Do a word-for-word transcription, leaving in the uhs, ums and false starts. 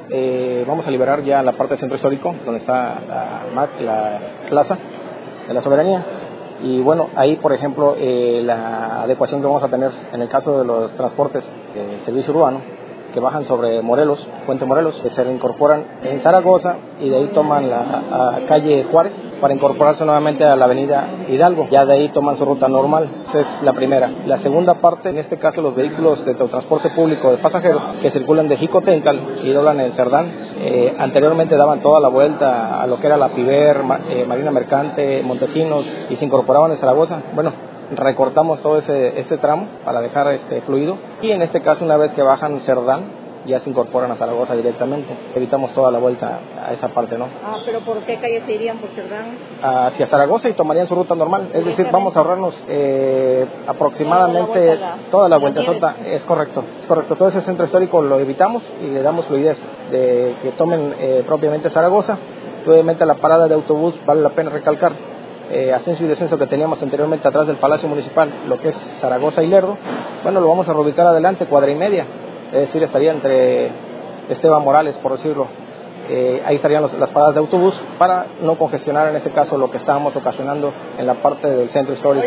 eh, vamos a liberar ya la parte del centro histórico, donde está la M A C, la Plaza de la Soberanía. Y bueno, ahí por ejemplo, eh, la adecuación que vamos a tener en el caso de los transportes de servicio urbano, que bajan sobre Morelos, Puente Morelos, que se reincorporan en Zaragoza y de ahí toman la a calle Juárez para incorporarse nuevamente a la avenida Hidalgo. Ya de ahí toman su ruta normal. Esa es la primera. La segunda parte, en este caso los vehículos de transporte público de pasajeros que circulan de Jicotencal y doblan en Cerdán, eh, anteriormente daban toda la vuelta a lo que era la Piber, eh, Marina Mercante, Montesinos y se incorporaban en Zaragoza. Bueno, recortamos todo ese, ese tramo para dejar este fluido y en este caso una vez que bajan Cerdán ya se incorporan a Zaragoza directamente. Evitamos toda la vuelta a esa parte, ¿no? Ah, pero ¿por qué calle se irían? ¿Por Cerdán? Hacia Zaragoza y tomarían su ruta normal. Es decir, vamos a ahorrarnos eh, aproximadamente toda la vuelta sota. Es correcto, es correcto. Todo ese centro histórico lo evitamos y le damos fluidez de que tomen eh, propiamente Zaragoza. Obviamente la parada de autobús, vale la pena recalcar, eh, ascenso y descenso que teníamos anteriormente atrás del Palacio Municipal, lo que es Zaragoza y Lerdo, bueno, lo vamos a reubicar adelante, cuadra y media. Es decir, estaría entre Esteban Morales, por decirlo. Eh, ahí estarían los, las paradas de autobús para no congestionar en este caso lo que estábamos ocasionando en la parte del centro histórico.